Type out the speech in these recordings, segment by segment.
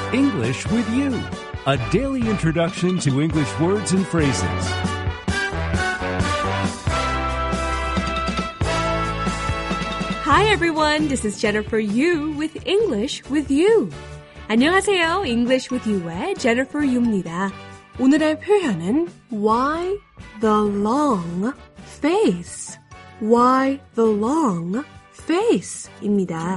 English with You, a daily introduction to English words and phrases. Hi everyone, this is Jennifer Yu with English with You. 안녕하세요, English with You의 Jennifer Yu입니다. 오늘의 표현은 Why the long face? Why the long face입니다.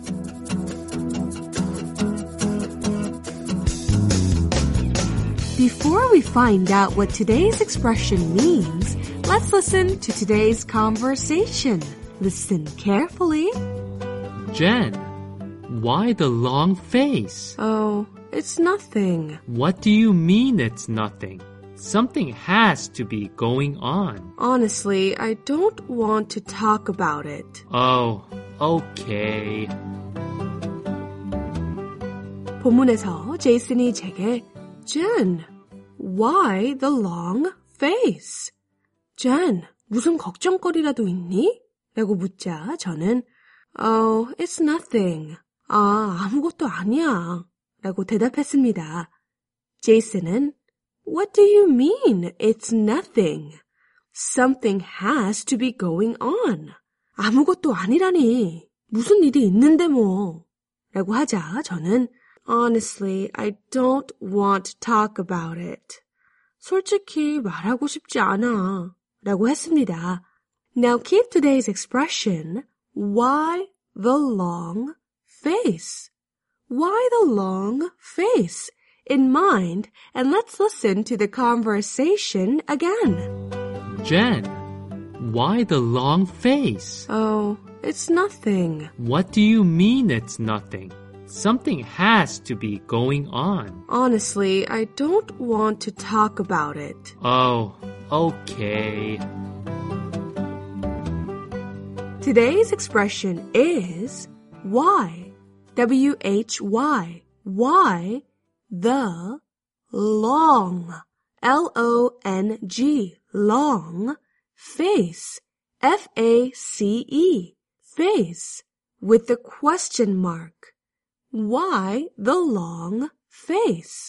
Before we find out what today's expression means, let's listen to today's conversation. Listen carefully. Jen, why the long face? Oh, it's nothing. What do you mean it's nothing? Something has to be going on. Honestly, I don't want to talk about it. Oh, okay. 본문에서 제이슨이 제게 Jen, why the long face? Jen, 무슨 걱정거리라도 있니? 라고 묻자 저는 Oh, it's nothing. 아무것도 아니야. 라고 대답했습니다. 제이슨은 What do you mean it's nothing? Something has to be going on. 아무것도 아니라니. 무슨 일이 있는데 뭐. 라고 하자 저는 Honestly, I don't want to talk about it. 솔직히 말하고 싶지 않아. 라고 했습니다. Now keep today's expression, why the long face? Why the long face? In mind, and let's listen to the conversation again. Jen, why the long face? Oh, it's nothing. What do you mean it's nothing? Something has to be going on. Honestly, I don't want to talk about it. Oh, okay. Today's expression is why. W-H-Y. Why the long, L-O-N-G, long, face, F-A-C-E, face, with the question mark. Why the long face?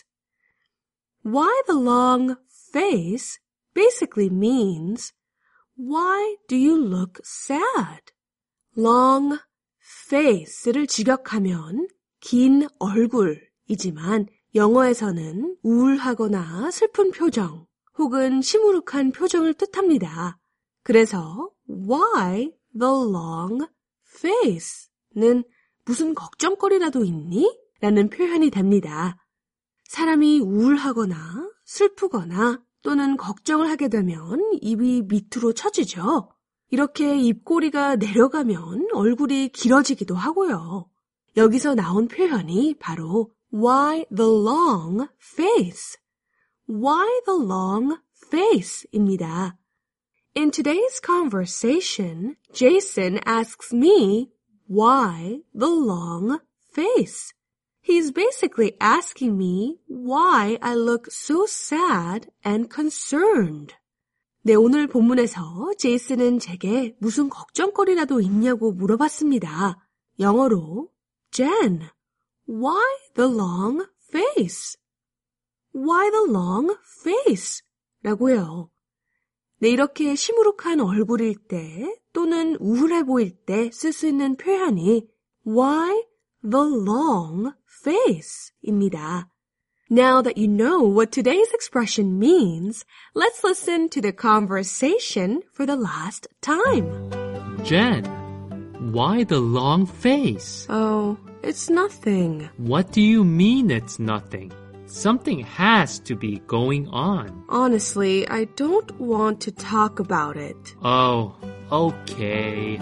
Why the long face basically means, why do you look sad? long face를 직역하면 긴 얼굴이지만 영어에서는 우울하거나 슬픈 표정 혹은 시무룩한 표정을 뜻합니다. 그래서 why the long face는 무슨 걱정거리라도 있니? 라는 표현이 됩니다. 사람이 우울하거나 슬프거나 또는 걱정을 하게 되면 입이 밑으로 처지죠. 이렇게 입꼬리가 내려가면 얼굴이 길어지기도 하고요. 여기서 나온 표현이 바로 why the long face? Why the long face입니다. In today's conversation, Jason asks me why the long face? He's basically asking me why I look so sad and concerned. 네, 오늘 본문에서 제이슨은 제게 무슨 걱정거리라도 있냐고 물어봤습니다. 영어로 Jen, why the long face? Why the long face? 라고요. 네, 이렇게 시무룩한 얼굴일 때 또는 우울해 보일 때 쓸 수 있는 표현이 why the long face입니다. Now that you know what today's expression means, let's listen to the conversation for the last time. Jen, why the long face? Oh, it's nothing. What do you mean it's nothing? Something has to be going on. Honestly, I don't want to talk about it. Oh, okay.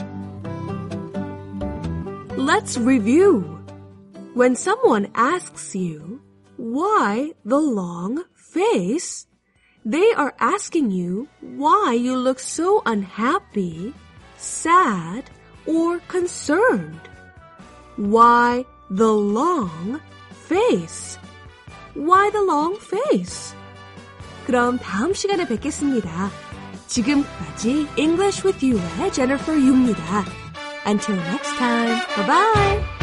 Let's review. When someone asks you, why the long face? They are asking you why you look so unhappy, sad, or concerned. Why the long face? Why the long face? 그럼 다음 시간에 뵙겠습니다. 지금까지 English with You의 Jennifer Yu입니다. Until next time, bye-bye!